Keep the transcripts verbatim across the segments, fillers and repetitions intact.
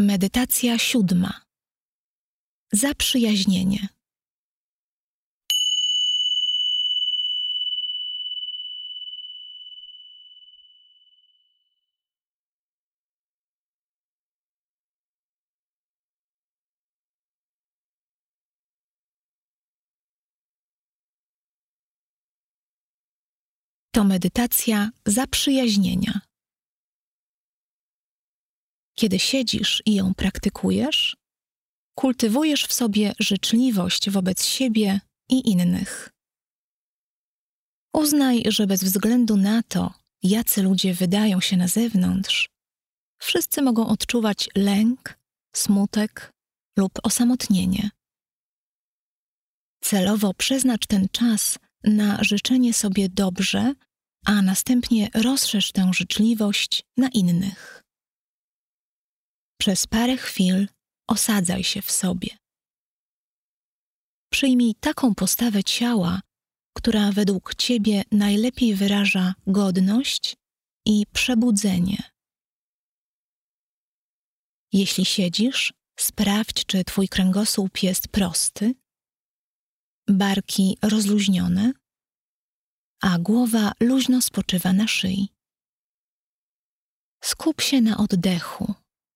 Medytacja siódma. Zaprzyjaźnienie. To medytacja zaprzyjaźnienia. Kiedy siedzisz i ją praktykujesz, kultywujesz w sobie życzliwość wobec siebie i innych. Uznaj, że bez względu na to, jacy ludzie wydają się na zewnątrz, wszyscy mogą odczuwać lęk, smutek lub osamotnienie. Celowo przeznacz ten czas na życzenie sobie dobrze, a następnie rozszerz tę życzliwość na innych. Przez parę chwil osadzaj się w sobie. Przyjmij taką postawę ciała, która według Ciebie najlepiej wyraża godność i przebudzenie. Jeśli siedzisz, sprawdź, czy Twój kręgosłup jest prosty, barki rozluźnione, a głowa luźno spoczywa na szyi. Skup się na oddechu.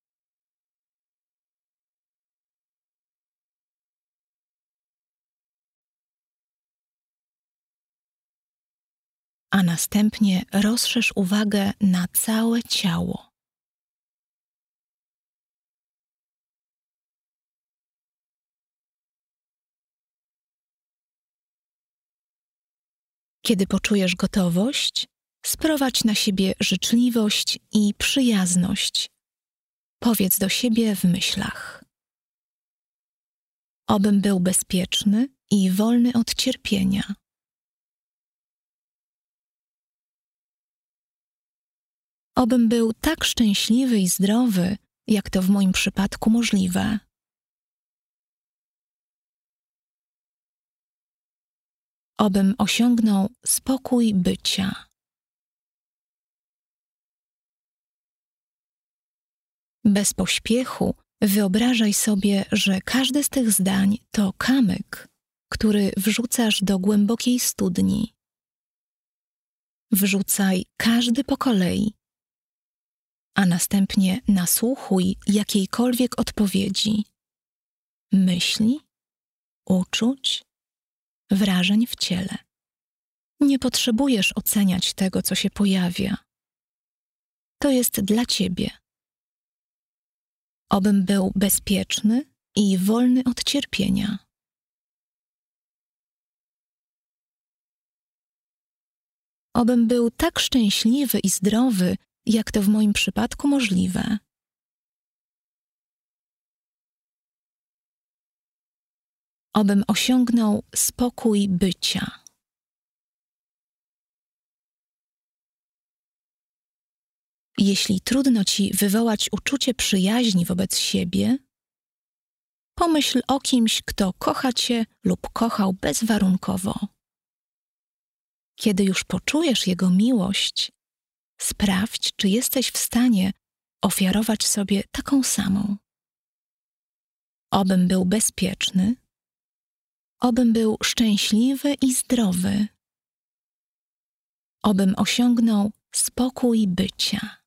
A następnie rozszerz uwagę na całe ciało. Kiedy poczujesz gotowość, sprowadź na siebie życzliwość i przyjazność. Powiedz do siebie w myślach: obym był bezpieczny i wolny od cierpienia. Obym był tak szczęśliwy i zdrowy, jak to w moim przypadku możliwe. Obym osiągnął spokój bycia. Bez pośpiechu wyobrażaj sobie, że każde z tych zdań to kamyk, który wrzucasz do głębokiej studni. Wrzucaj każdy po kolei, a następnie nasłuchuj jakiejkolwiek odpowiedzi, myśli, uczuć, wrażeń w ciele. Nie potrzebujesz oceniać tego, co się pojawia. To jest dla Ciebie. Obym był bezpieczny i wolny od cierpienia. Obym był tak szczęśliwy i zdrowy, jak to w moim przypadku możliwe. Obym osiągnął spokój bycia. Jeśli trudno Ci wywołać uczucie przyjaźni wobec siebie, pomyśl o kimś, kto kocha Cię lub kochał bezwarunkowo. Kiedy już poczujesz jego miłość, sprawdź, czy jesteś w stanie ofiarować sobie taką samą. Obym był bezpieczny, obym był szczęśliwy i zdrowy, obym osiągnął spokój bycia.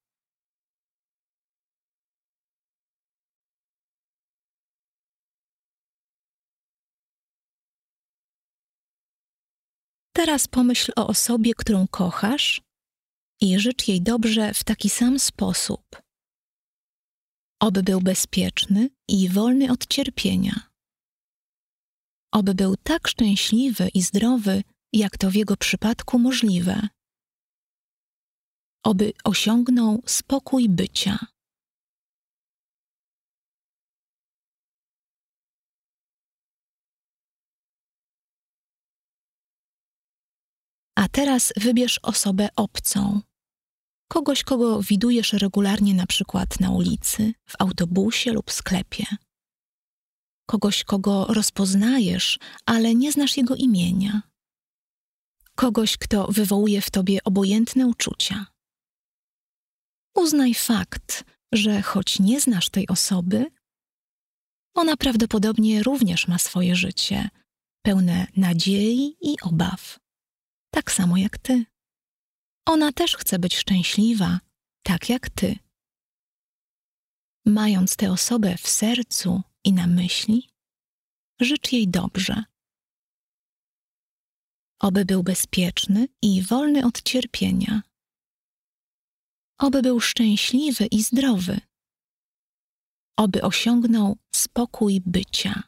Teraz pomyśl o osobie, którą kochasz, i życz jej dobrze w taki sam sposób. Oby był bezpieczny i wolny od cierpienia. Oby był tak szczęśliwy i zdrowy, jak to w jego przypadku możliwe. Oby osiągnął spokój bycia. A teraz wybierz osobę obcą. Kogoś, kogo widujesz regularnie na przykład na ulicy, w autobusie lub sklepie. Kogoś, kogo rozpoznajesz, ale nie znasz jego imienia. Kogoś, kto wywołuje w tobie obojętne uczucia. Uznaj fakt, że choć nie znasz tej osoby, ona prawdopodobnie również ma swoje życie, pełne nadziei i obaw, tak samo jak ty. Ona też chce być szczęśliwa, tak jak ty. Mając tę osobę w sercu i na myśli, życz jej dobrze. Oby był bezpieczny i wolny od cierpienia. Oby był szczęśliwy i zdrowy. Oby osiągnął spokój bycia.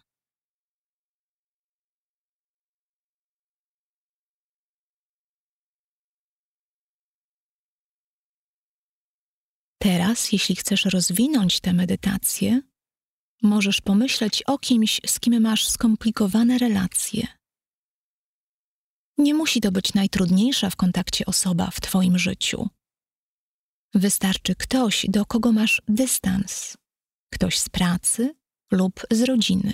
Teraz, jeśli chcesz rozwinąć tę medytację, możesz pomyśleć o kimś, z kim masz skomplikowane relacje. Nie musi to być najtrudniejsza w kontakcie osoba w twoim życiu. Wystarczy ktoś, do kogo masz dystans, ktoś z pracy lub z rodziny.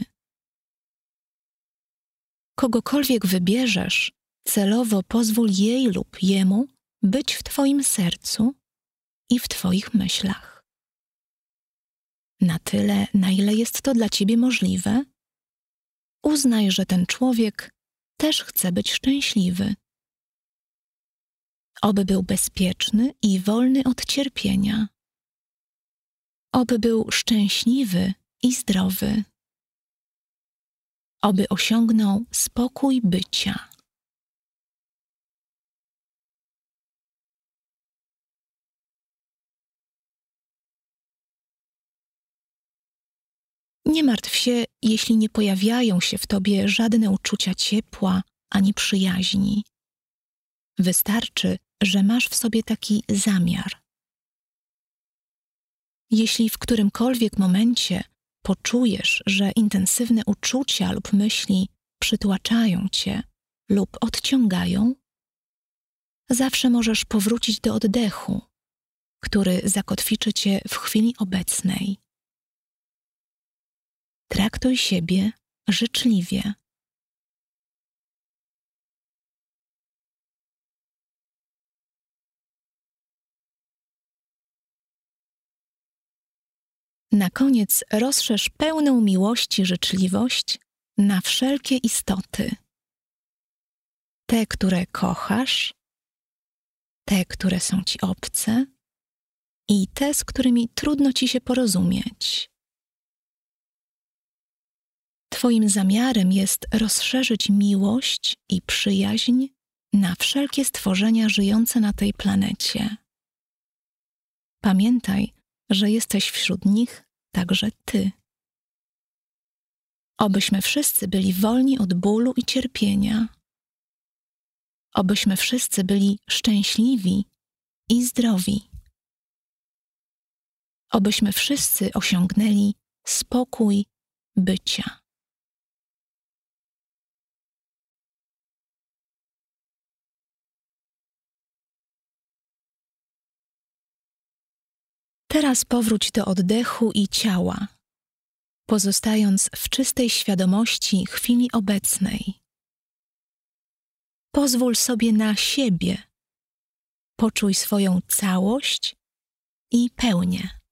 Kogokolwiek wybierzesz, celowo pozwól jej lub jemu być w twoim sercu i w twoich myślach. Na tyle, na ile jest to dla ciebie możliwe, uznaj, że ten człowiek też chce być szczęśliwy. Oby był bezpieczny i wolny od cierpienia. Oby był szczęśliwy i zdrowy. Oby osiągnął spokój bycia. Nie martw się, jeśli nie pojawiają się w tobie żadne uczucia ciepła ani przyjaźni. Wystarczy, że masz w sobie taki zamiar. Jeśli w którymkolwiek momencie poczujesz, że intensywne uczucia lub myśli przytłaczają cię lub odciągają, zawsze możesz powrócić do oddechu, który zakotwiczy cię w chwili obecnej. Traktuj siebie życzliwie. Na koniec rozszerz pełną miłości życzliwość na wszelkie istoty. Te, które kochasz, te, które są ci obce i te, z którymi trudno ci się porozumieć. Twoim zamiarem jest rozszerzyć miłość i przyjaźń na wszelkie stworzenia żyjące na tej planecie. Pamiętaj, że jesteś wśród nich także ty. Obyśmy wszyscy byli wolni od bólu i cierpienia. Obyśmy wszyscy byli szczęśliwi i zdrowi. Obyśmy wszyscy osiągnęli spokój bycia. Teraz powróć do oddechu i ciała, pozostając w czystej świadomości chwili obecnej. Pozwól sobie na siebie. Poczuj swoją całość i pełnię.